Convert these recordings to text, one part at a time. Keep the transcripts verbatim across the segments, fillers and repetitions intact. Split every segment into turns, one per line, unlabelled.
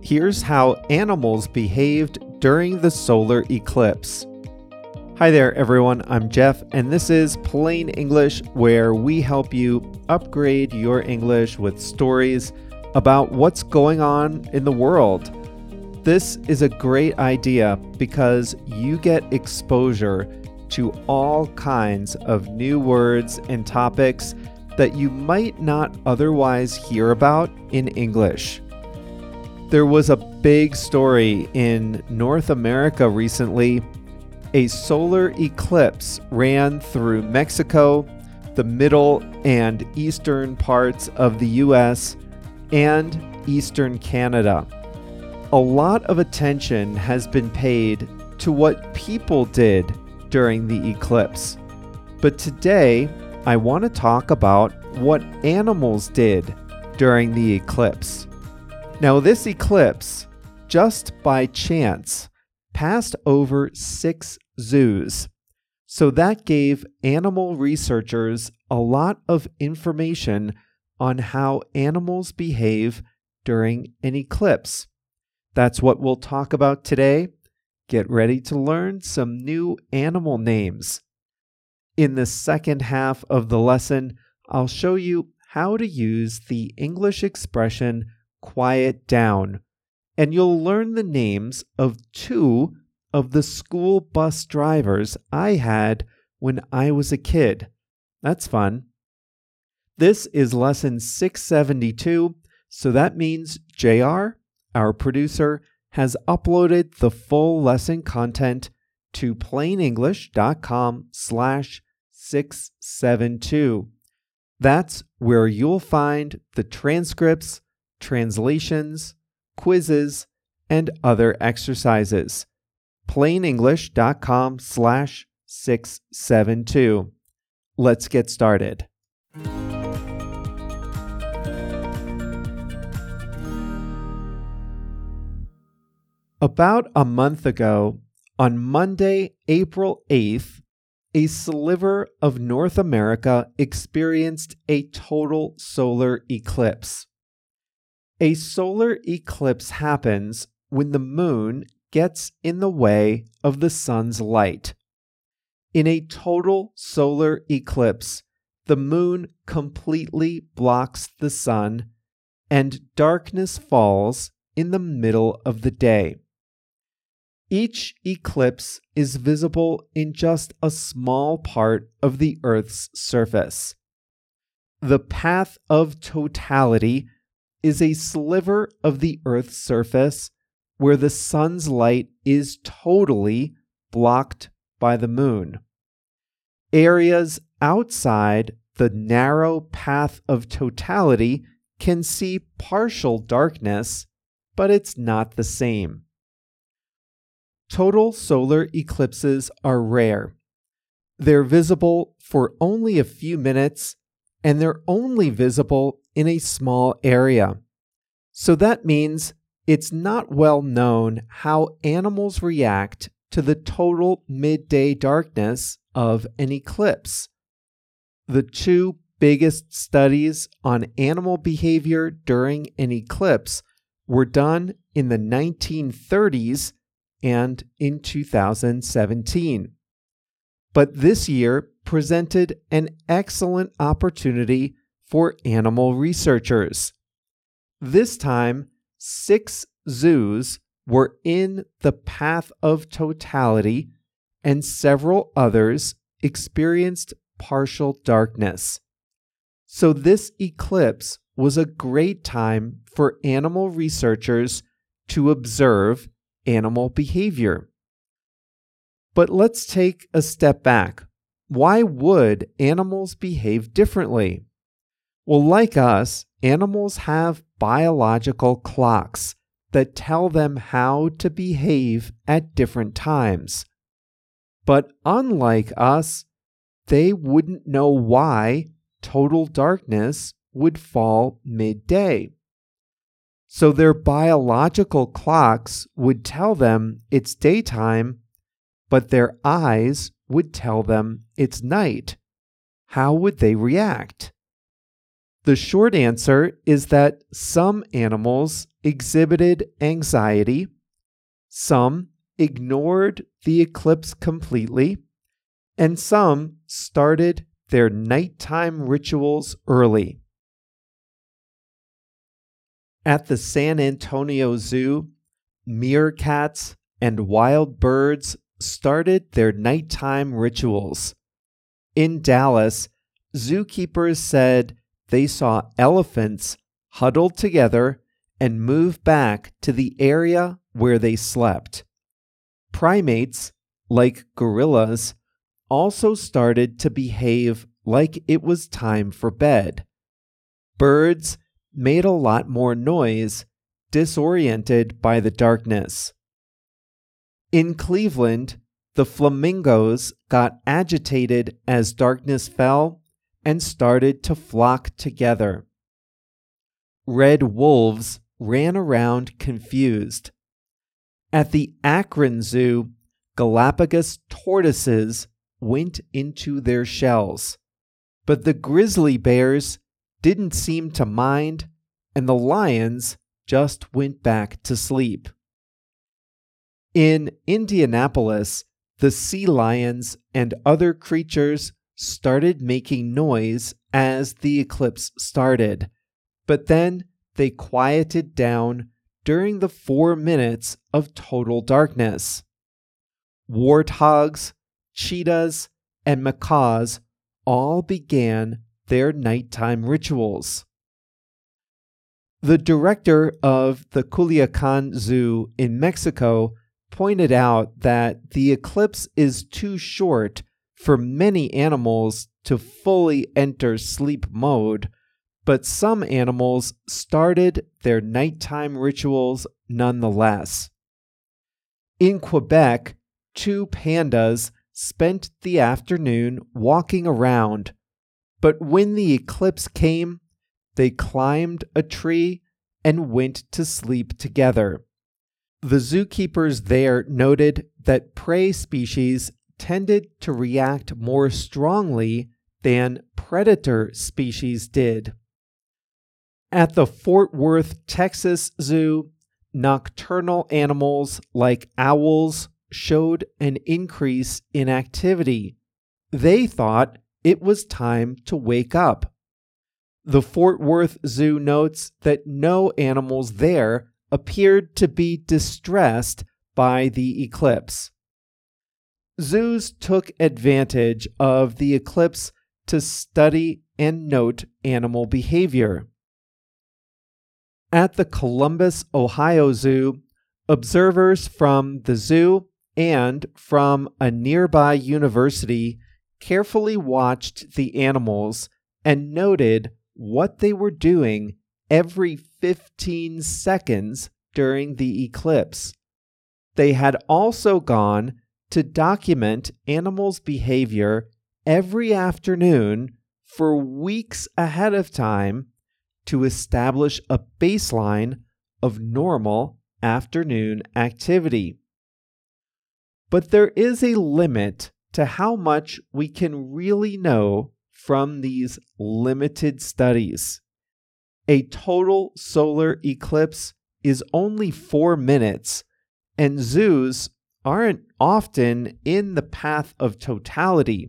Here's how animals behaved during the solar eclipse. Hi there, everyone. I'm Jeff, and this is Plain English, where we help you upgrade your English with stories about what's going on in the world. This is a great idea because you get exposure to all kinds of new words and topics that you might not otherwise hear about in English. There was a big story in North America recently. A solar eclipse ran through Mexico, the middle and eastern parts of the U S, and eastern Canada. A lot of attention has been paid to what people did during the eclipse. But today, I want to talk about what animals did during the eclipse. Now, this eclipse, just by chance, passed over six zoos. So that gave animal researchers a lot of information on how animals behave during an eclipse. That's what we'll talk about today. Get ready to learn some new animal names. In the second half of the lesson, I'll show you how to use the English expression quiet down, and you'll learn the names of two of the school bus drivers I had when I was a kid. That's fun. This is lesson six seventy-two, so that means J R, our producer, has uploaded the full lesson content to plainenglish.com slash 672. That's where you'll find the transcripts, translations, quizzes, and other exercises. plainenglish.com slash 672. Let's get started. About a month ago, on Monday, April eighth, a sliver of North America experienced a total solar eclipse. A solar eclipse happens when the moon gets in the way of the sun's light. In a total solar eclipse, the moon completely blocks the sun, and darkness falls in the middle of the day. Each eclipse is visible in just a small part of the Earth's surface. The path of totality is a sliver of the Earth's surface where the sun's light is totally blocked by the moon. Areas outside the narrow path of totality can see partial darkness, but it's not the same. Total solar eclipses are rare. They're visible for only a few minutes, and they're only visible in a small area. So that means it's not well known how animals react to the total midday darkness of an eclipse. The two biggest studies on animal behavior during an eclipse were done in the nineteen thirties and in two thousand seventeen. But this year presented an excellent opportunity for animal researchers. This time, six zoos were in the path of totality, and several others experienced partial darkness. So this eclipse was a great time for animal researchers to observe animal behavior. But let's take a step back. Why would animals behave differently? Well, like us, animals have biological clocks that tell them how to behave at different times. But unlike us, they wouldn't know why total darkness would fall midday. So their biological clocks would tell them it's daytime, but their eyes would tell them it's night. How would they react? The short answer is that some animals exhibited anxiety, some ignored the eclipse completely, and some started their nighttime rituals early. At the San Antonio Zoo, meerkats and wild birds started their nighttime rituals. In Dallas, zookeepers said they saw elephants huddle together and move back to the area where they slept. Primates, like gorillas, also started to behave like it was time for bed. Birds made a lot more noise, disoriented by the darkness. In Cleveland, the flamingos got agitated as darkness fell and started to flock together. Red wolves ran around confused. At the Akron Zoo, Galapagos tortoises went into their shells, but the grizzly bears didn't seem to mind, and the lions just went back to sleep. In Indianapolis, the sea lions and other creatures started making noise as the eclipse started, but then they quieted down during the four minutes of total darkness. Warthogs, cheetahs, and macaws all began their nighttime rituals. The director of the Culiacan Zoo in Mexico pointed out that the eclipse is too short for many animals to fully enter sleep mode, but some animals started their nighttime rituals nonetheless. In Quebec, two pandas spent the afternoon walking around, but when the eclipse came, they climbed a tree and went to sleep together. The zookeepers there noted that prey species tended to react more strongly than predator species did. At the Fort Worth, Texas Zoo, nocturnal animals like owls showed an increase in activity. They thought it was time to wake up. The Fort Worth Zoo notes that no animals there appeared to be distressed by the eclipse. Zoos took advantage of the eclipse to study and note animal behavior. At the Columbus, Ohio Zoo, observers from the zoo and from a nearby university carefully watched the animals and noted what they were doing every fifteen seconds during the eclipse. They had also gone to document animals' behavior every afternoon for weeks ahead of time to establish a baseline of normal afternoon activity. But there is a limit to how much we can really know from these limited studies. A total solar eclipse is only four minutes, and zoos aren't often in the path of totality.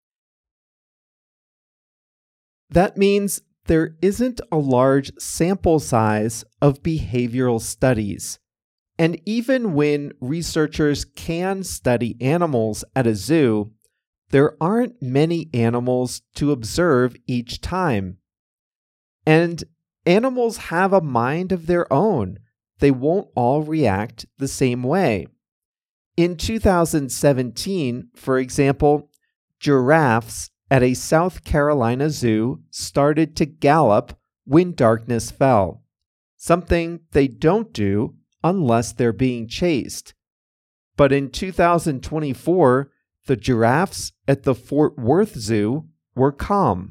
That means there isn't a large sample size of behavioral studies. And even when researchers can study animals at a zoo, there aren't many animals to observe each time. And animals have a mind of their own. They won't all react the same way. In two thousand seventeen, for example, giraffes at a South Carolina zoo started to gallop when darkness fell, something they don't do unless they're being chased. But in two thousand twenty-four, the giraffes at the Fort Worth Zoo were calm.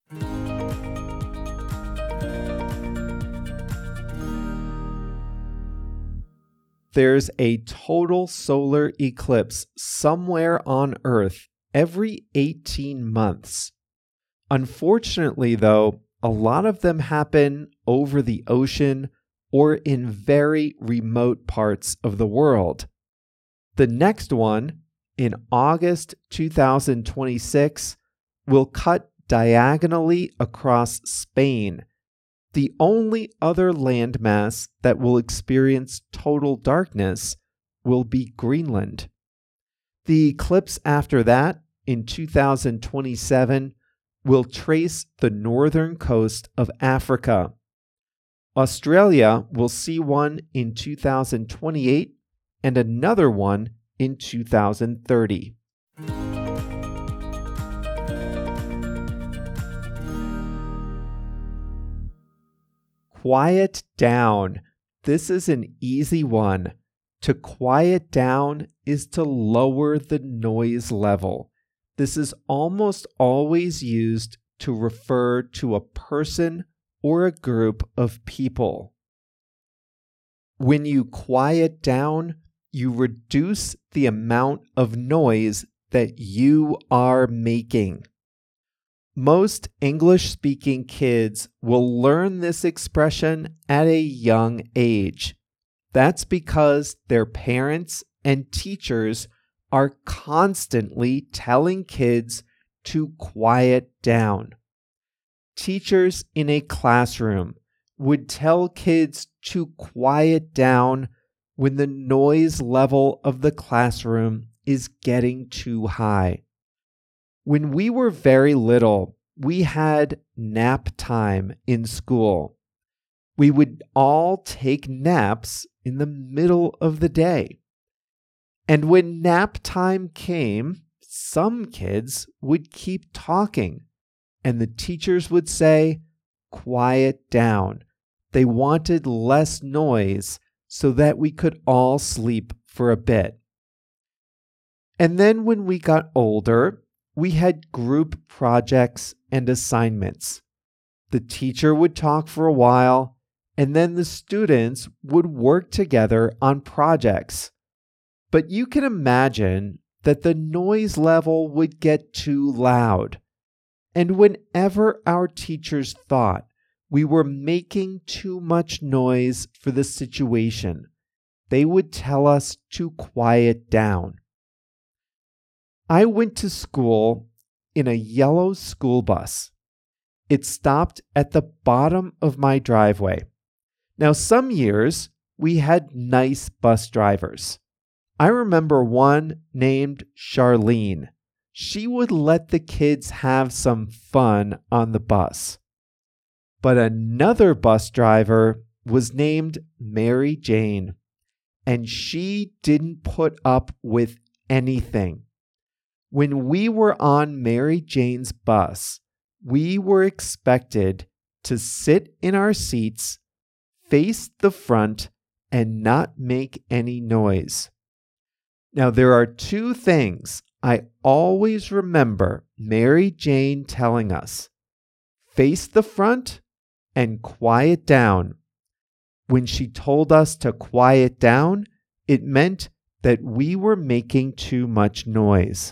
There's a total solar eclipse somewhere on Earth every eighteen months. Unfortunately, though, a lot of them happen over the ocean or in very remote parts of the world. The next one, in August two thousand twenty-six, will cut diagonally across Spain, the only other landmass that will experience total darkness will be Greenland. The eclipse after that, in two thousand twenty-seven, will trace the northern coast of Africa. Australia will see one in two thousand twenty-eight and another one in two thousand thirty. Quiet down. This is an easy one. To quiet down is to lower the noise level. This is almost always used to refer to a person or a group of people. When you quiet down, you reduce the amount of noise that you are making. Most English-speaking kids will learn this expression at a young age. That's because their parents and teachers are constantly telling kids to quiet down. Teachers in a classroom would tell kids to quiet down when the noise level of the classroom is getting too high. When we were very little, we had nap time in school. We would all take naps in the middle of the day. And when nap time came, some kids would keep talking, and the teachers would say, "Quiet down." They wanted less noise so that we could all sleep for a bit. And then when we got older, we had group projects and assignments. The teacher would talk for a while, and then the students would work together on projects. But you can imagine that the noise level would get too loud. And whenever our teachers thought we were making too much noise for the situation, they would tell us to quiet down. I went to school in a yellow school bus. It stopped at the bottom of my driveway. Now, some years we had nice bus drivers. I remember one named Charlene. She would let the kids have some fun on the bus. But another bus driver was named Mary Jane, and she didn't put up with anything. When we were on Mary Jane's bus, we were expected to sit in our seats, face the front, and not make any noise. Now, there are two things I always remember Mary Jane telling us: face the front and quiet down. When she told us to quiet down, it meant that we were making too much noise.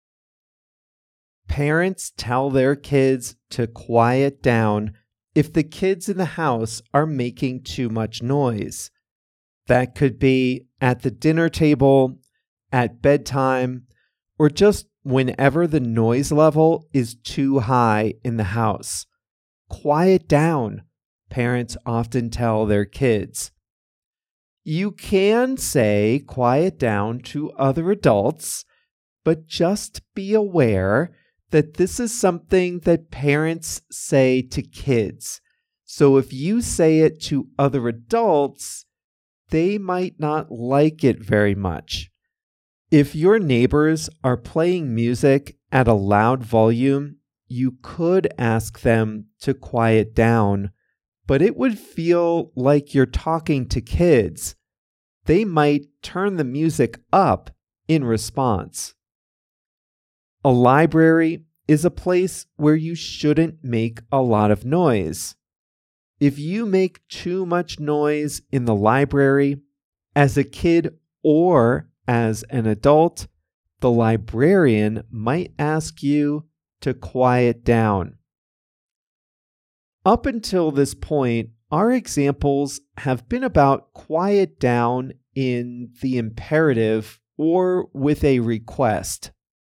Parents tell their kids to quiet down if the kids in the house are making too much noise. That could be at the dinner table, at bedtime, or just whenever the noise level is too high in the house. Quiet down, parents often tell their kids. You can say quiet down to other adults, but just be aware that this is something that parents say to kids. So if you say it to other adults, they might not like it very much. If your neighbors are playing music at a loud volume, you could ask them to quiet down, but it would feel like you're talking to kids. They might turn the music up in response. A library is a place where you shouldn't make a lot of noise. If you make too much noise in the library, as a kid or as an adult, the librarian might ask you to quiet down. Up until this point, our examples have been about quiet down in the imperative or with a request.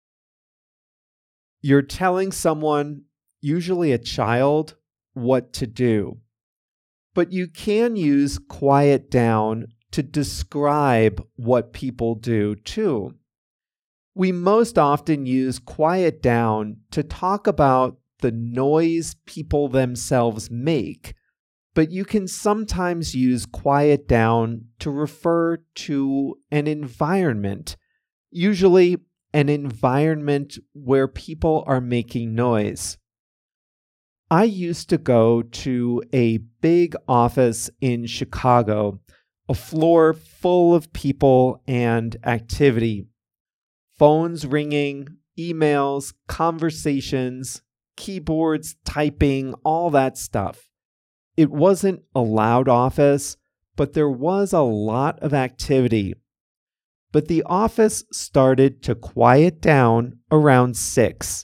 You're telling someone, usually a child, what to do. But you can use quiet down to describe what people do too. We most often use quiet down to talk about the noise people themselves make, but you can sometimes use quiet down to refer to an environment, usually an environment where people are making noise. I used to go to a big office in Chicago, a floor full of people and activity. Phones ringing, emails, conversations, keyboards, typing, all that stuff. It wasn't a loud office, but there was a lot of activity. But the office started to quiet down around six.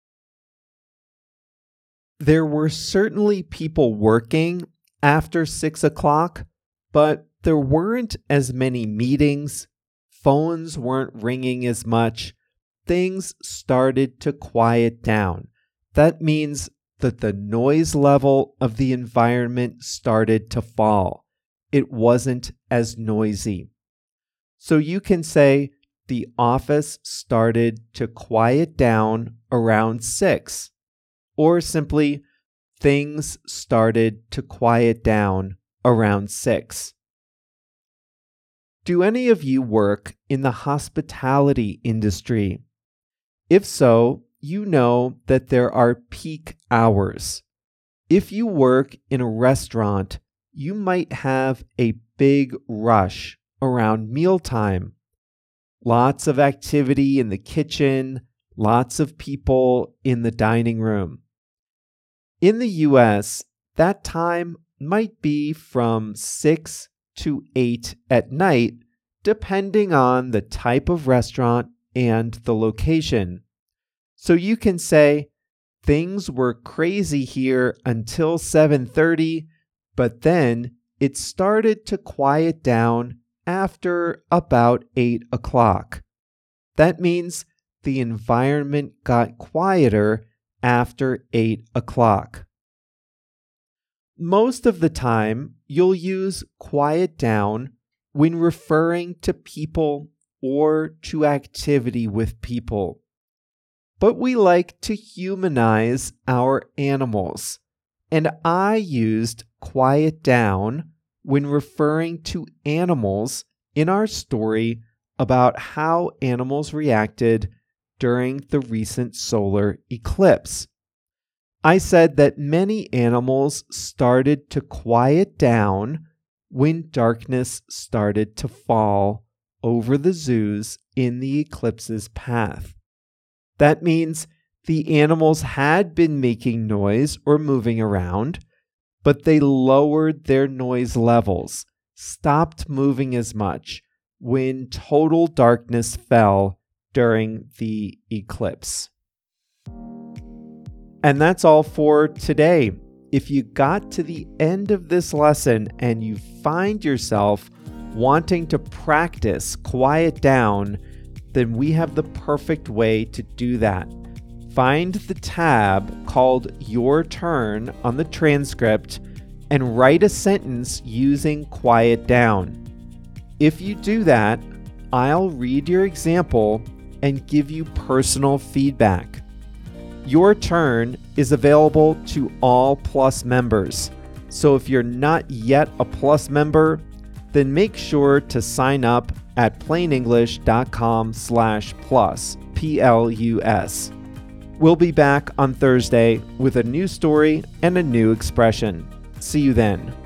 There were certainly people working after six o'clock, but there weren't as many meetings. Phones weren't ringing as much. Things started to quiet down. That means that the noise level of the environment started to fall. It wasn't as noisy. So you can say the office started to quiet down around six, or simply things started to quiet down around six. Do any of you work in the hospitality industry? If so, you know that there are peak hours. If you work in a restaurant, you might have a big rush around mealtime. Lots of activity in the kitchen, lots of people in the dining room. In the U S, that time might be from six to eight at night, depending on the type of restaurant and the location. So you can say, things were crazy here until seven thirty, but then it started to quiet down after about eight o'clock. That means the environment got quieter after eight o'clock. Most of the time, you'll use quiet down when referring to people or to activity with people. But we like to humanize our animals, and I used quiet down when referring to animals in our story about how animals reacted during the recent solar eclipse. I said that many animals started to quiet down when darkness started to fall over the zoos in the eclipse's path. That means the animals had been making noise or moving around, but they lowered their noise levels, stopped moving as much when total darkness fell during the eclipse. And that's all for today. If you got to the end of this lesson and you find yourself wanting to practice quiet down, then we have the perfect way to do that. Find the tab called Your Turn on the transcript and write a sentence using quiet down. If you do that, I'll read your example and give you personal feedback. Your Turn is available to all Plus members. So if you're not yet a Plus member, then make sure to sign up at plainenglish.com slash plus, P L U S. We'll be back on Thursday with a new story and a new expression. See you then.